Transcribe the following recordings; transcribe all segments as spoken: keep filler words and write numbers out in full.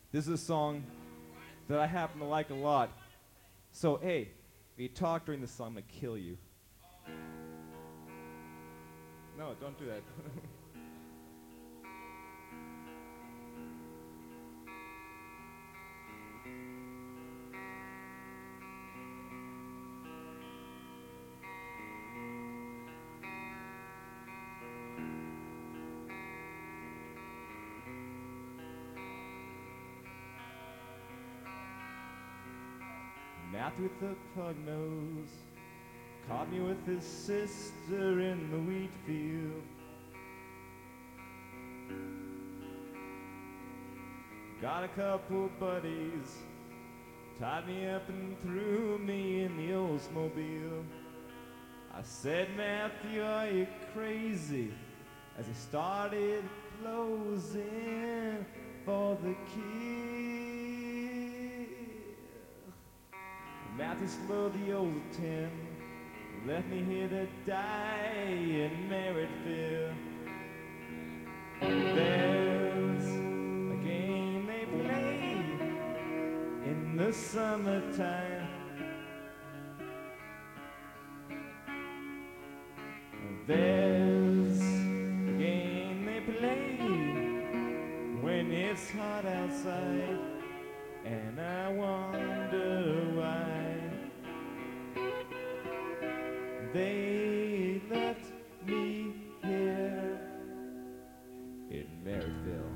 This is a song that I happen to like a lot. So, hey, if you talk during the song, I'm gonna kill you. No, don't do that. Matt with the pug nose caught me with his sister in the wheat field. Got a couple buddies, tied me up and threw me in the Oldsmobile. I said, Matthew, are you crazy? As he started closing for the kill. Matthew slowed the old ten, left me here to die in Merrittville. There's a game they play in the summertime. There's a game they play when it's hot outside, and I wonder why they left me here in Merrittville.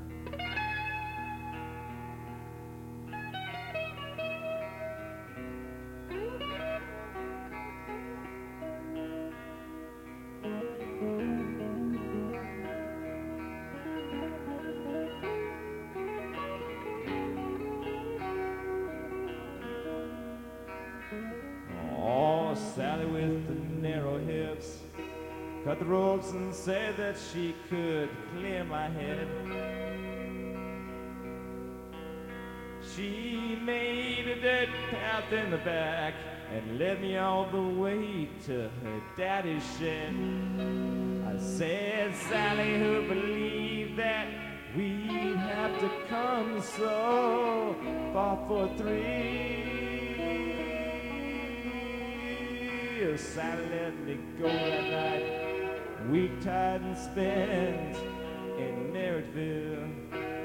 Oh, Sally with the narrow hips cut the ropes and said that she could clear my head. She made a dirt path in the back and led me all the way to her daddy's shed. I said, Sally, who believed that we'd have to come so far for three? Sally let me go that night, weak-tied and spent in Merrittville.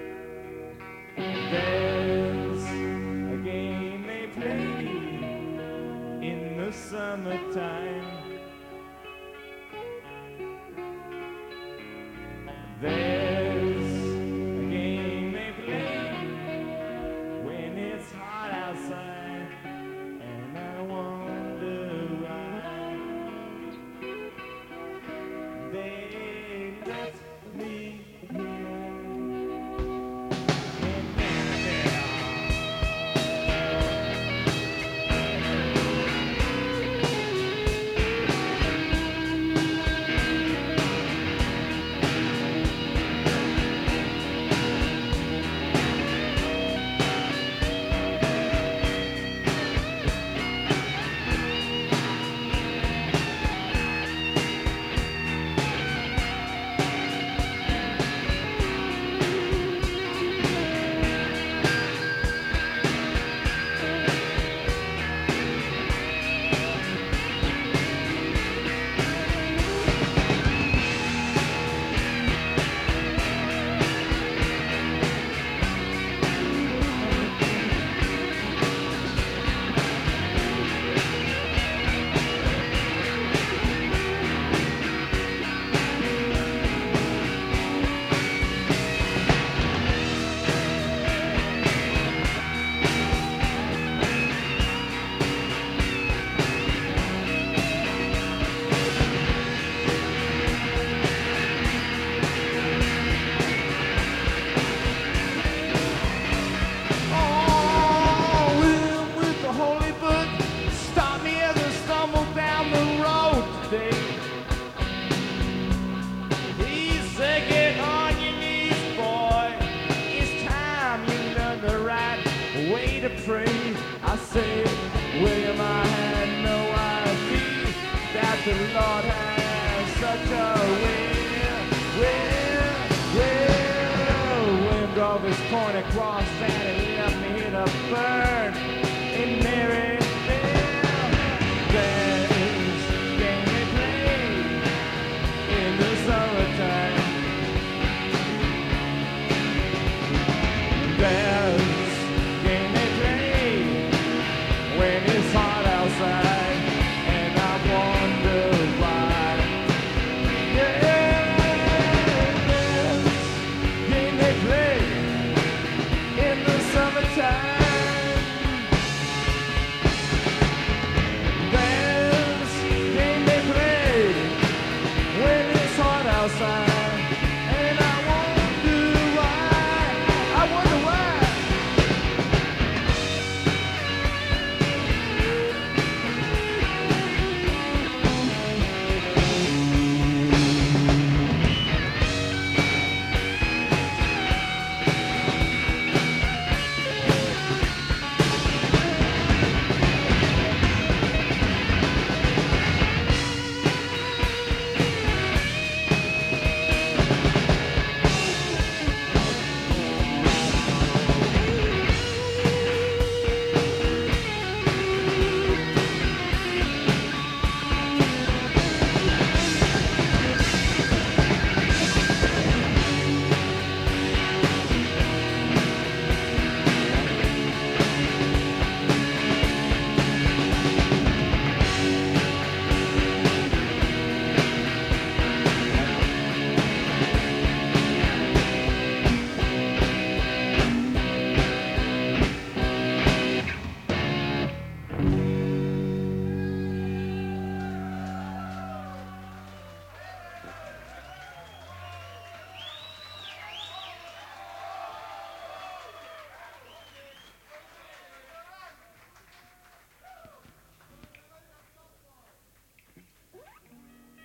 There's a game they play in the summertime. There's a game they play when it's hot outside, and I wonder why they left me here. Pray, I say, William, I had no idea that the Lord has such a way, well, well, William draws of his pointed cross and he left me here to burn in Maryville. There's game they play in the summertime. There's game they play when it's hot outside, and I wonder why. Yeah, there's game they play in the summertime. There's game they play when it's hot outside, and I wonder why. I wonder why.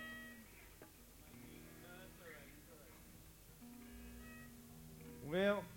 Well,